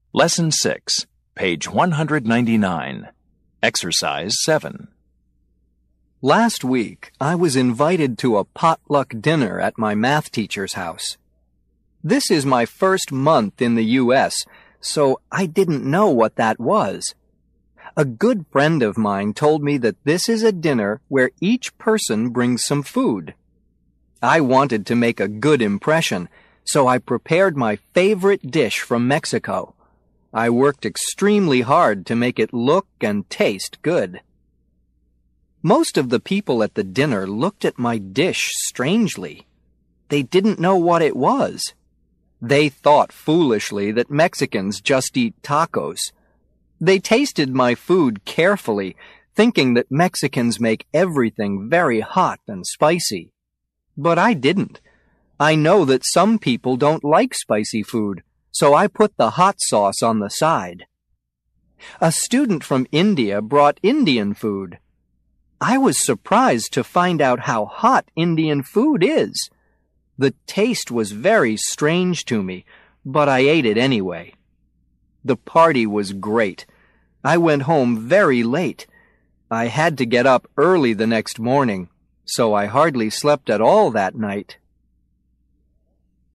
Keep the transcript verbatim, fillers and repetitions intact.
Lesson six, page one hundred ninety-nine. Exercise seven. Last week, I was invited to a potluck dinner at my math teacher's house. This is my first month in the U S, so I didn't know what that was. A good friend of mine told me that this is a dinner where each person brings some food. I wanted to make a good impression, so I prepared my favorite dish from Mexico. I worked extremely hard to make it look and taste good. Most of the people at the dinner looked at my dish strangely. They didn't know what it was. They thought foolishly that Mexicans just eat tacos. They tasted my food carefully, thinking that Mexicans make everything very hot and spicy. But I didn't. I know that some people don't like spicy food, so I put the hot sauce on the side. A student from India brought Indian food. I was surprised to find out how hot Indian food is. The taste was very strange to me, but I ate it anyway. The party was great. I went home very late. I had to get up early the next morning, so I hardly slept at all that night.